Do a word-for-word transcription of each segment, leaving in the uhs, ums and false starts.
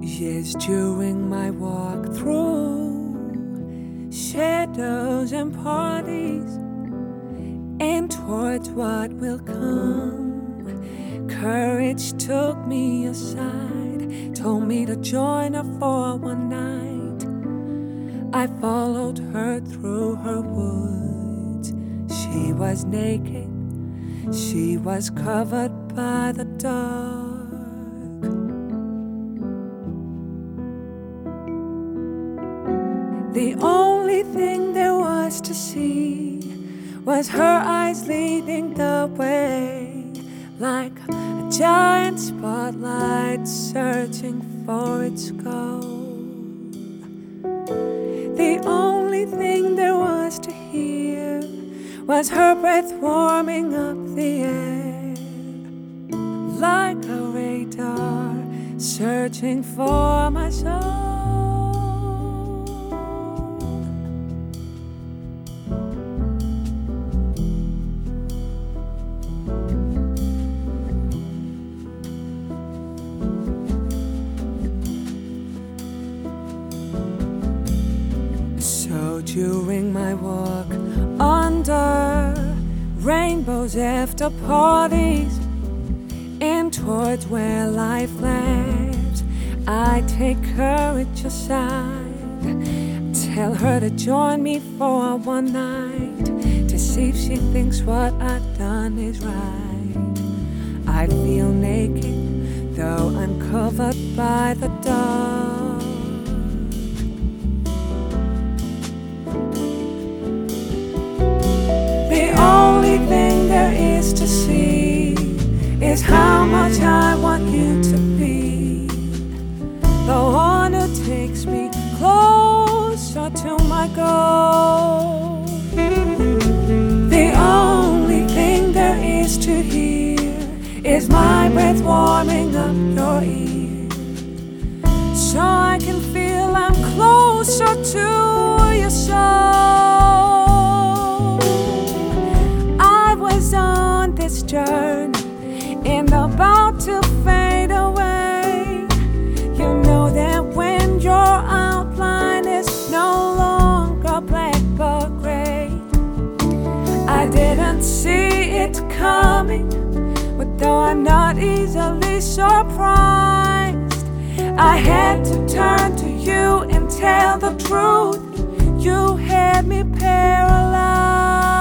Yes, during my walk through shadows and parties and towards what will come, courage took me aside, told me to join her for one night. I followed her through her woods. She was naked, she was covered by the dark. The only thing there was to see was her eyes leading the way, like a giant spotlight searching for its goal. The only thing there was to hear was her breath warming up the air, like a radar searching for my soul. So during my walk under rainbows after parties and towards where life lives, I take courage aside, tell her to join me for one night, to see if she thinks what I've done is right. I feel naked, though uncovered by the dark. The only thing there is to see is how much I want you to be the one who takes me closer to my goal. The only thing there is to hear is my breath warming up your ear, so I can feel I'm closer to your soul. I was on this journey and about to fade away. You know that when your outline is no longer black but gray. I didn't see it coming, but though I'm not easily surprised, I had to turn to you and tell the truth. You had me paralyzed.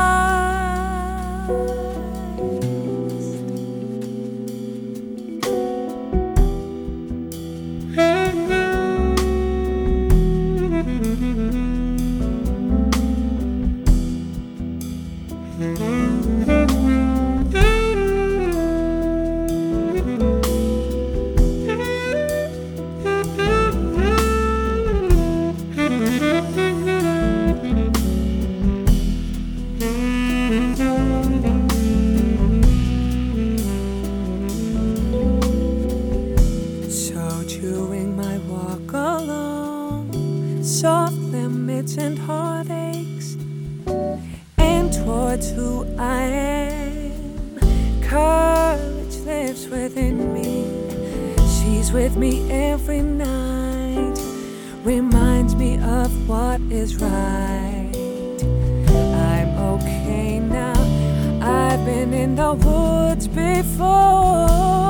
So during my walk along soft limits and heartaches and towards who I am, courage lives within me. She's with me every night, reminds me of what is right. I'm okay now, I've been in the woods before.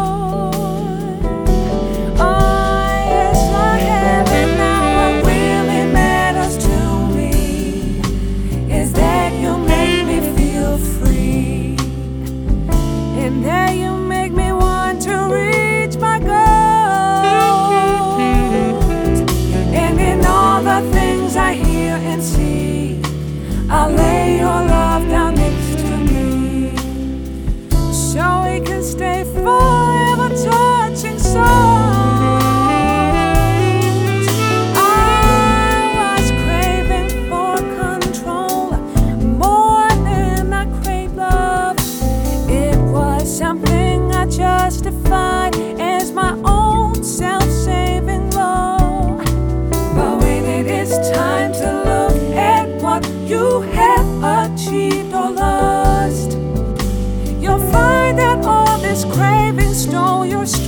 Oh yes, I have, and now what really matters to me is that you make me feel free, and that you make me want to reach my goals. And in all the things I hear and see, I'll lay your love down next to me, so we can stay forever touching souls. I was craving for control more than I craved love. It was something I justified as my own self-saving law. But when it is time to look at what you have achieved or lost, you'll find that all this craving stole your